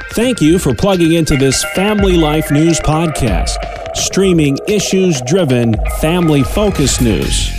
Thank you for plugging into this Family Life News podcast, streaming issues-driven, family-focused news.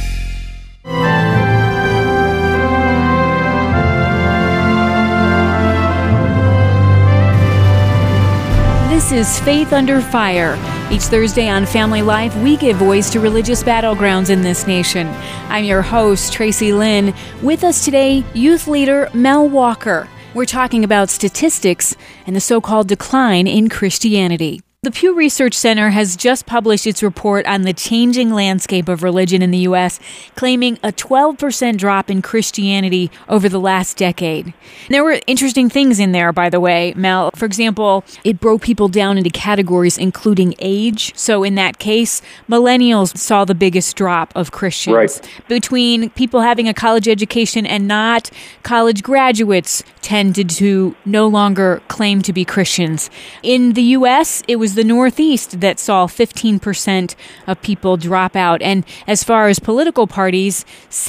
This is Faith Under Fire. Each Thursday on Family Life, we give voice to religious battlegrounds in this nation. I'm your host, Tracy Lynn. With us today, youth leader Mel Walker. We're talking about statistics and the so-called decline in Christianity. The Pew Research Center has just published its report on the changing landscape of religion in the U.S., claiming a 12% drop in Christianity over the last decade. There were interesting things in there, by the way, Mel. For example, it broke people down into categories including age. So in that case, millennials saw the biggest drop of Christians. Right. Between people having a college education and not, college graduates tended to no longer claim to be Christians. In the U.S., it was the Northeast that saw 15% of people drop out. And as far as political parties,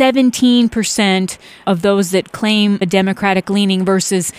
17% of those that claim a Democratic leaning versus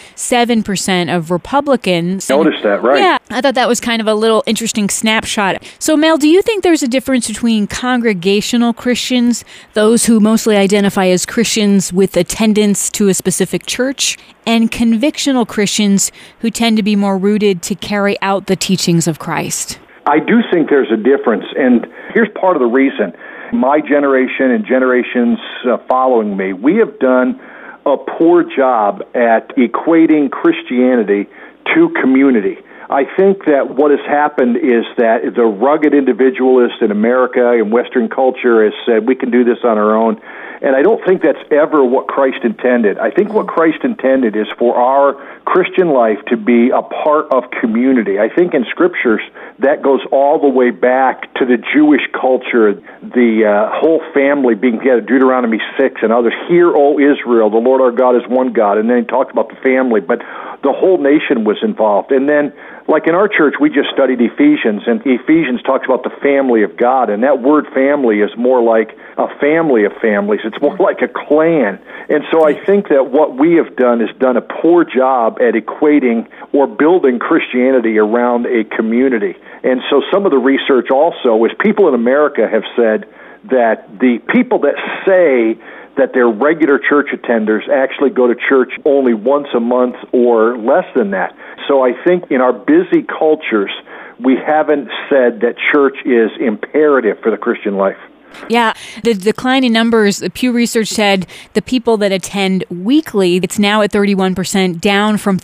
7% of Republicans. Noticed that, right? Yeah, I thought that was kind of a little interesting snapshot. So, Mel, do you think there's a difference between congregational Christians, those who mostly identify as Christians with attendance to a specific church, and convictional Christians who tend to be more rooted to carry out the teachings of Christ? I do think there's a difference, and here's part of the reason. My generation and generations following me, we have done a poor job at equating Christianity to community. I think that what has happened is that the rugged individualist in America and Western culture has said we can do this on our own. And I don't think that's ever what Christ intended. I think what Christ intended is for our Christian life to be a part of community. I think in Scriptures that goes all the way back to the Jewish culture, the whole family being together, Deuteronomy 6 and others. Hear, O Israel, the Lord our God is one God. And then he talked about the family, but the whole nation was involved. And then, like in our church, we just studied Ephesians, and Ephesians talks about the family of God, and that word family is more like a family of families. It's more like a clan. And so I think that what we have done is done a poor job at equating or building Christianity around a community. And so some of the research also is people in America have said that the people that say that they're regular church attenders actually go to church only once a month or less than that. So I think in our busy cultures, we haven't said that church is imperative for the Christian life. Yeah, the decline in numbers, the Pew Research said the people that attend weekly, it's now at 31%, down from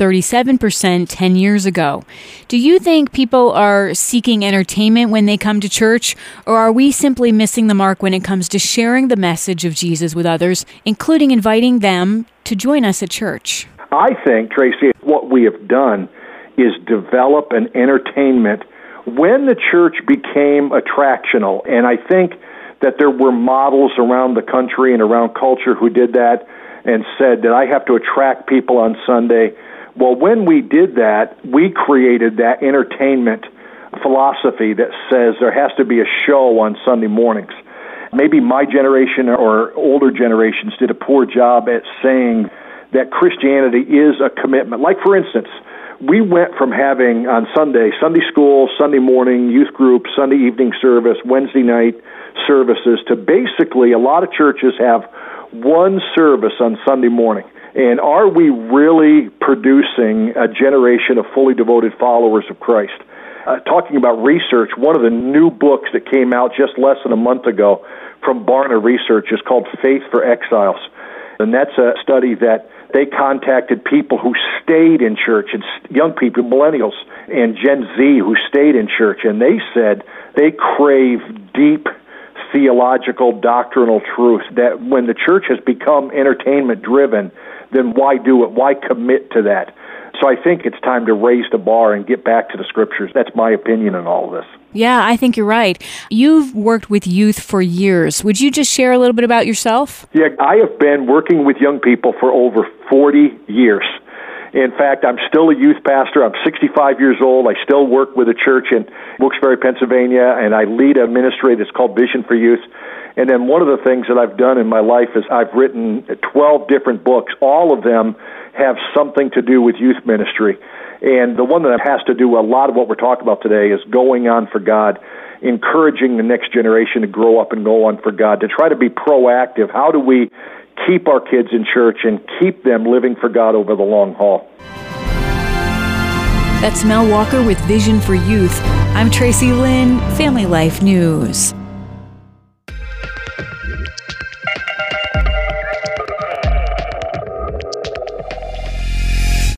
37% 10 years ago. Do you think people are seeking entertainment when they come to church, or are we simply missing the mark when it comes to sharing the message of Jesus with others, including inviting them to join us at church? I think, Tracy, what we have done is develop an entertainment when the church became attractional, and I think that there were models around the country and around culture who did that and said that I have to attract people on Sunday. Well, when we did that, we created that entertainment philosophy that says there has to be a show on Sunday mornings. Maybe my generation or older generations did a poor job at saying that Christianity is a commitment. Like, for instance, we went from having on Sunday, Sunday school, Sunday morning, youth group, Sunday evening service, Wednesday night services, to basically a lot of churches have one service on Sunday morning. And are we really producing a generation of fully devoted followers of Christ? Talking about research, one of the new books that came out just less than a month ago from Barna Research is called Faith for Exiles. And that's a study that they contacted people who stayed in church, and young people, millennials, and Gen Z who stayed in church, and they said they crave deep theological, doctrinal truth, that when the church has become entertainment-driven, then why do it? Why commit to that? So I think it's time to raise the bar and get back to the Scriptures. That's my opinion on all of this. Yeah, I think you're right. You've worked with youth for years. Would you just share a little bit about yourself? Yeah, I have been working with young people for over 40 years. In fact, I'm still a youth pastor. I'm 65 years old. I still work with a church in Wilkes-Barre, Pennsylvania, and I lead a ministry that's called Vision for Youth. And then one of the things that I've done in my life is I've written 12 different books. All of them have something to do with youth ministry. And the one that has to do a lot of what we're talking about today is going on for God, encouraging the next generation to grow up and go on for God, to try to be proactive. How do we keep our kids in church and keep them living for God over the long haul? That's Mel Walker with Vision for Youth. I'm Tracy Lynn, Family Life News.